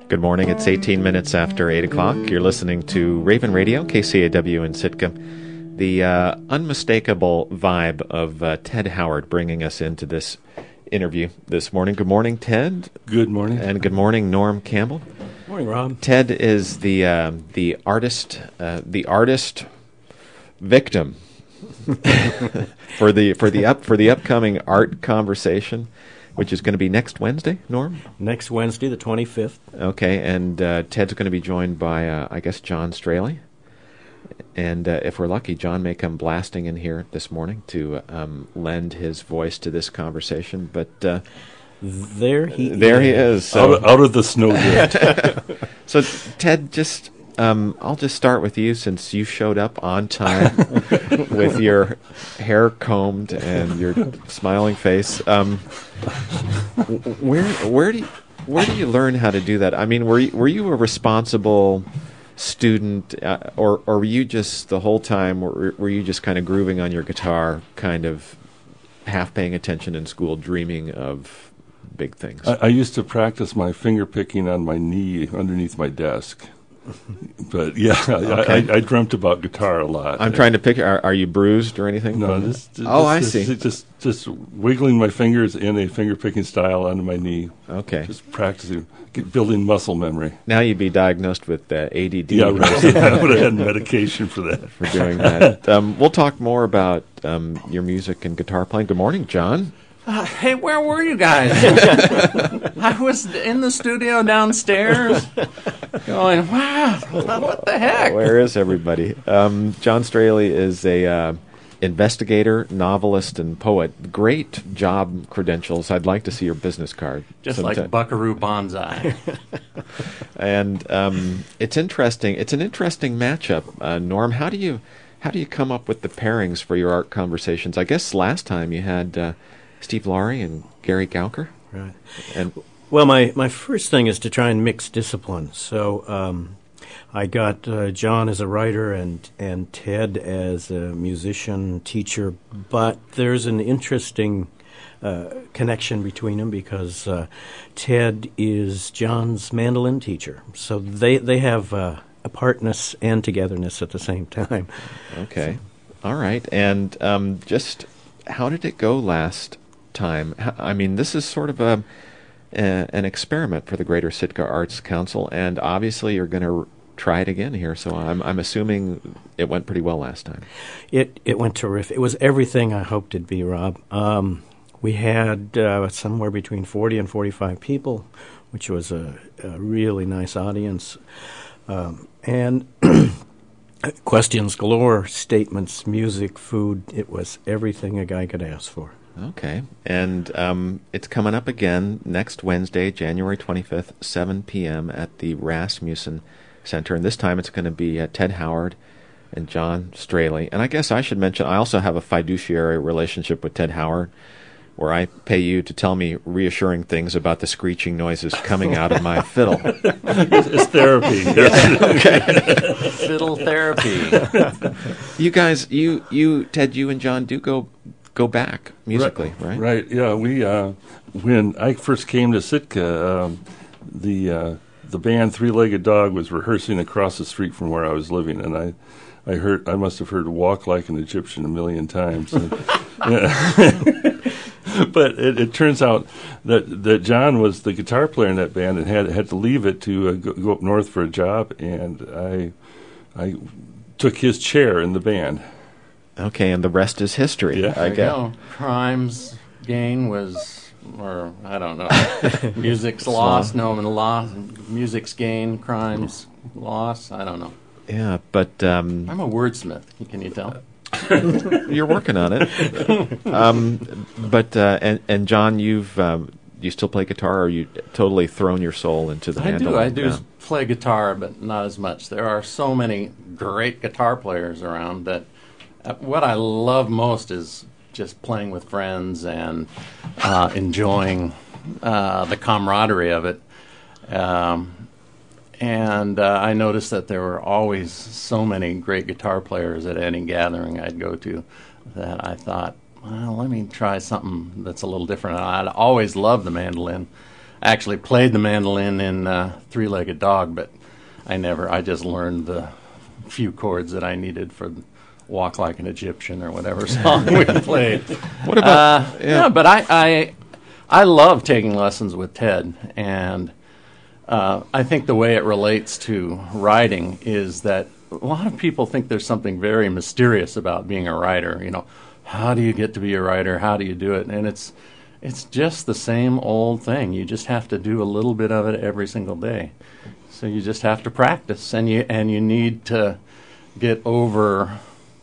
Good morning. It's 18 minutes after 8 o'clock. You're listening to Raven Radio, KCAW in Sitka. The unmistakable vibe of Ted Howard bringing us into this interview this morning. Good morning, Ted. Good morning. And good morning, Norm Campbell. Good morning, Rob. Ted is the artist victim for the upcoming art conversation, which is going to be next Wednesday, Norm? Next Wednesday, the 25th. Okay, and Ted's going to be joined by, I guess, John Straley. And if we're lucky, John may come blasting in here this morning to lend his voice to this conversation. But there he is. So. Out of the snowdrift. So, Ted, I'll just start with you since you showed up on time with your hair combed and your smiling face. Where do you learn how to do that? I mean, were you a responsible student, or were you just the whole time? Were you just kind of grooving on your guitar, kind of half paying attention in school, dreaming of big things? I used to practice my finger picking on my knee underneath my desk. But yeah, okay. I dreamt about guitar a lot. I'm trying to pick. Are you bruised or anything? No, I see. Just wiggling my fingers in a finger picking style under my knee. Okay. Just practicing, building muscle memory. Now you'd be diagnosed with ADD. Yeah, right. I would have had medication for that. For doing that. We'll talk more about your music and guitar playing. Good morning, John. Hey, where were you guys? I was in the studio downstairs going, wow, what the heck? Where is everybody? John Straley is a investigator, novelist, and poet. Great job credentials. I'd like to see your business card. Just like Buckaroo Banzai. And it's interesting. It's an interesting matchup. Norm, how do you come up with the pairings for your art conversations? I guess last time you had Steve Laurie and Gary Gauker. Right. And well, my first thing is to try and mix disciplines. So I got John as a writer and Ted as a musician, teacher, but there's an interesting connection between them because Ted is John's mandolin teacher. So they have apartness and togetherness at the same time. Okay. So. All right. And just how did it go last time? I mean, this is sort of an experiment for the Greater Sitka Arts Council, and obviously you're going to try it again here. So I'm assuming it went pretty well last time. It went terrific. It was everything I hoped it'd be, Rob. We had somewhere between 40 and 45 people, which was a really nice audience, and questions galore, statements, music, food. It was everything a guy could ask for. Okay. And it's coming up again next Wednesday, January 25th, 7 p.m. at the Rasmussen Center. And this time it's going to be Ted Howard and John Straley. And I guess I should mention I also have a fiduciary relationship with Ted Howard, where I pay you to tell me reassuring things about the screeching noises coming out of my fiddle. It's therapy. Okay. Fiddle therapy. You guys, Ted, you and John do go back musically, right? Right. Yeah. We when I first came to Sitka, the band Three Legged Dog was rehearsing across the street from where I was living, and I must have heard "Walk Like an Egyptian" a million times. But it turns out that John was the guitar player in that band and had to leave it to go up north for a job, and I took his chair in the band. Okay, and the rest is history. Yeah. I guess. Crimes gain was, or I don't know. Music's loss, no, loss. Music's gain, crimes loss. I don't know. Yeah, but I'm a wordsmith. Can you tell? You're working on it. But and John, you still play guitar, or are you totally thrown your soul into the mandolin? I do play guitar, but not as much. There are so many great guitar players around that what I love most is just playing with friends and enjoying the camaraderie of it. And I noticed that there were always so many great guitar players at any gathering I'd go to that I thought, well, let me try something that's a little different. I'd always loved the mandolin. actually played the mandolin in Three-Legged Dog, but I just learned the few chords that I needed for Walk Like an Egyptian or whatever song we played. What about but I love taking lessons with Ted, and I think the way it relates to writing is that a lot of people think there's something very mysterious about being a writer. How do you get to be a writer? How do you do it? And it's just the same old thing. You just have to do a little bit of it every single day. So you just have to practice, and you need to get over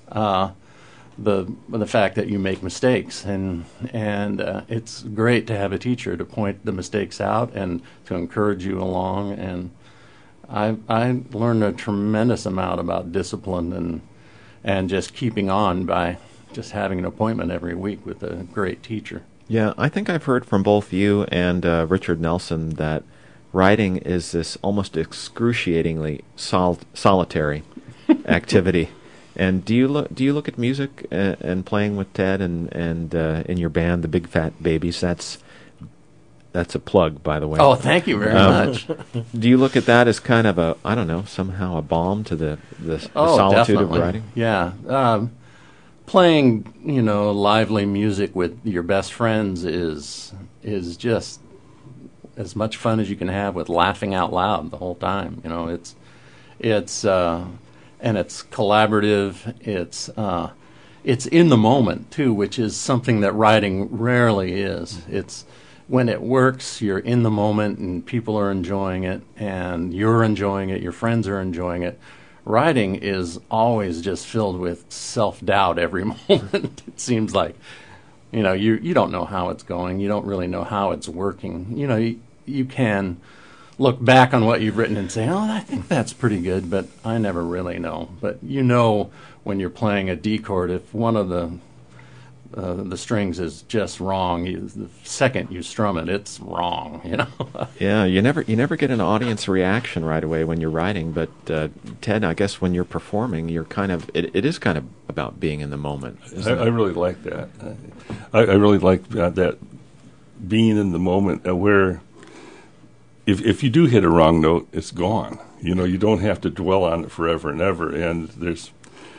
the fact that you make mistakes, and it's great to have a teacher to point the mistakes out and to encourage you along. And I learned a tremendous amount about discipline and just keeping on by just having an appointment every week with a great teacher. Yeah, I think I've heard from both you and Richard Nelson that writing is this almost excruciatingly solitary activity. And do you look at music and playing with Ted and in your band, the Big Fat Babies? That's a plug, by the way. Oh, thank you very much. Do you look at that as kind of somehow a balm to the solitude definitely. of writing? Yeah. Playing, lively music with your best friends is just as much fun as you can have with laughing out loud the whole time. It's and it's collaborative. It's in the moment too, which is something that writing rarely is. It's when it works, you're in the moment, and people are enjoying it, and you're enjoying it. Your friends are enjoying it. Writing is always just filled with self-doubt every moment. It seems like, you don't know how it's going. You don't really know how it's working. You can look back on what you've written and say, oh, I think that's pretty good, but I never really know. But when you're playing a D chord, if one of the strings is just wrong, the second you strum it, it's wrong. Yeah, you never get an audience reaction right away when you're writing. But Ted, I guess when you're performing, you're it is kind of about being in the moment. I really like that. I really like that being in the moment where if you do hit a wrong note, it's gone. You don't have to dwell on it forever and ever. And there's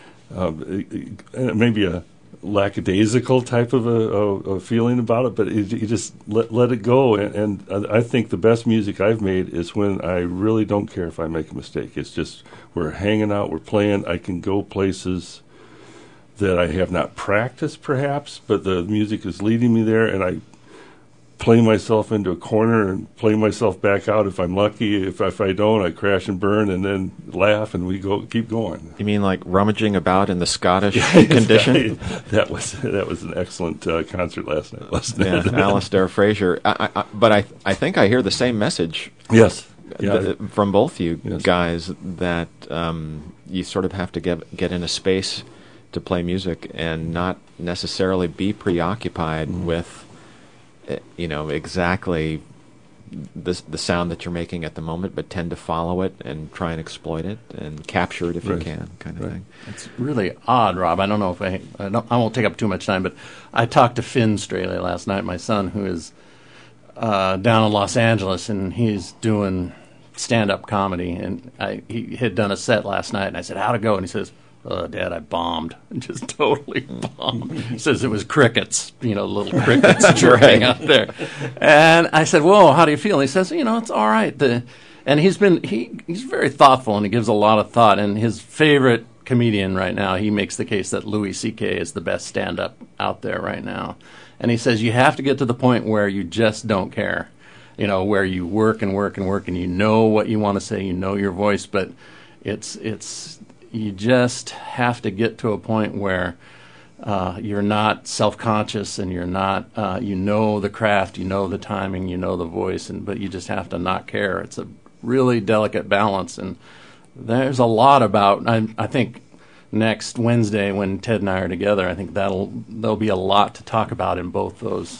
maybe a lackadaisical type of a feeling about it, but you just let it go. And I think the best music I've made is when I really don't care if I make a mistake. It's just we're hanging out, we're playing. I can go places that I have not practiced, perhaps, but the music is leading me there, and I play myself into a corner and play myself back out if I'm lucky. If I don't, I crash and burn and then laugh and we keep going. You mean like rummaging about in the Scottish condition? That was an excellent concert last night, wasn't it? Yeah, Alistair Fraser. But I think I hear the same message. Yes. From both you yes. guys, that you sort of have to get in a space to play music and not necessarily be preoccupied with exactly the sound that you're making at the moment, but tend to follow it and try and exploit it and capture it if you can, kind of thing. It's really odd, Rob. I don't know if I won't take up too much time, but I talked to Finn Straley last night, my son, who is down in Los Angeles, and he's doing stand-up comedy. And he had done a set last night, and I said, how'd it go? And he says, Dad, I bombed. Just totally bombed. He says it was crickets, little crickets chirping out there. And I said, whoa, how do you feel? And he says, it's all right. And he's very thoughtful, and he gives a lot of thought. And his favorite comedian right now, he makes the case that Louis C.K. is the best stand-up out there right now. And he says you have to get to the point where you just don't care, where you work and work and work, and you know what you want to say, you know your voice, but it's you just have to get to a point where you're not self-conscious and you're not, the craft, the timing, the voice, but you just have to not care. It's a really delicate balance, and there's a lot about, I think next Wednesday when Ted and I are together, I think there'll be a lot to talk about in both those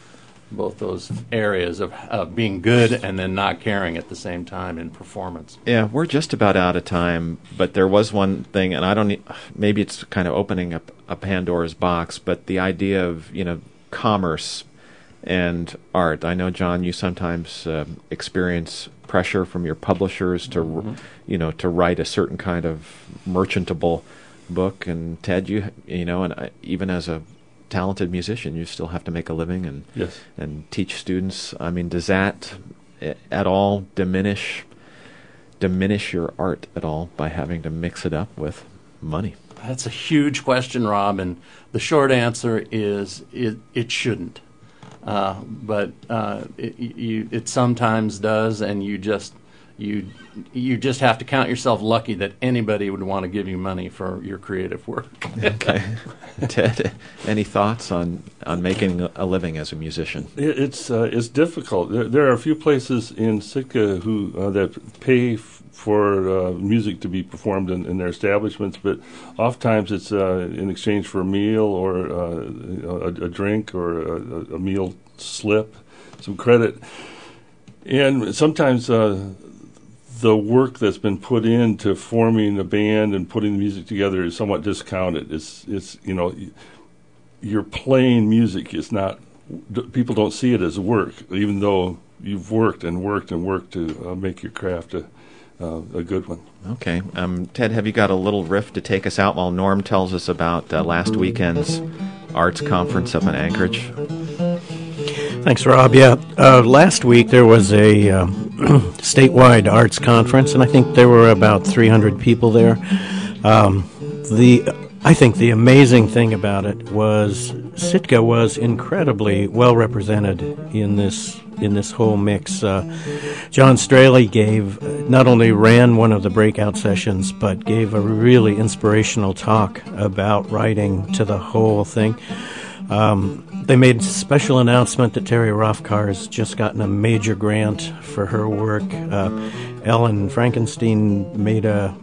areas of being good and then not caring at the same time in performance. Yeah, we're just about out of time, but there was one thing, and maybe it's kind of opening up a Pandora's box, but the idea of, commerce and art. I know, John, you sometimes experience pressure from your publishers to, to write a certain kind of merchantable book. And Ted, even as a talented musician, you still have to make a living and Yes. and teach students. I mean, does that at all diminish your art at all by having to mix it up with money? That's a huge question, Rob, and the short answer is it shouldn't. But it sometimes does, and you just have to count yourself lucky that anybody would want to give you money for your creative work. Okay. Ted, any thoughts on making a living as a musician? It's difficult. There are a few places in Sitka who that pay for music to be performed in their establishments, but oftentimes it's in exchange for a meal or a drink or a meal slip, some credit. And sometimes the work that's been put into forming a band and putting the music together is somewhat discounted. It's you're playing music. It's not, people don't see it as work, even though you've worked and worked and worked to make your craft a good one. Okay. Ted, have you got a little riff to take us out while Norm tells us about last weekend's arts conference up in Anchorage? Thanks, Rob. Yeah, last week there was a statewide arts conference, and I think there were about 300 people there. I think the amazing thing about it was Sitka was incredibly well represented in this whole mix. John Straley not only ran one of the breakout sessions, but gave a really inspirational talk about writing to the whole thing. They made a special announcement that Terry Rothkar has just gotten a major grant for her work. Ellen Frankenstein made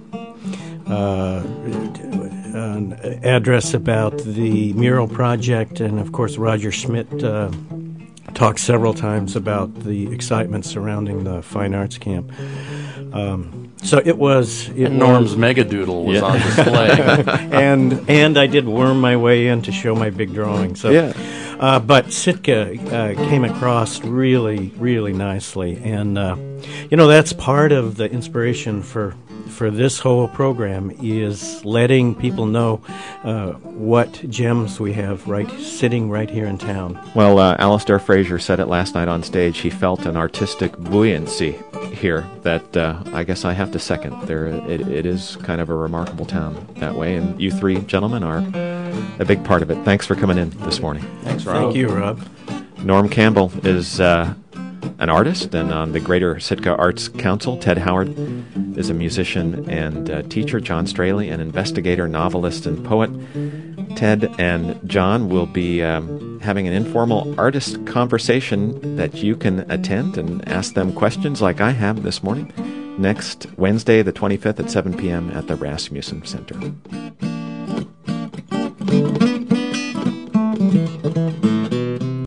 an address about the mural project, and of course Roger Schmidt talked several times about the excitement surrounding the Fine Arts Camp. So it was. Norm's Megadoodle was on display, and I did worm my way in to show my big drawing. So, yeah. But Sitka came across really, really nicely, and that's part of the inspiration for this whole program is letting people know what gems we have sitting right here in town. Well, Alistair Fraser said it last night on stage. He felt an artistic buoyancy here that I guess I have to second. It is kind of a remarkable town that way, and you three gentlemen are a big part of it. Thanks for coming in this morning. Thanks, Rob. Thank you, Rob. Norm Campbell is an artist and on the Greater Sitka Arts Council. Ted Howard is a musician and teacher. John Straley, an investigator, novelist, and poet. Ted and John will be having an informal artist conversation that you can attend and ask them questions like I have this morning next Wednesday, the 25th at 7 p.m. at the Rasmussen Center.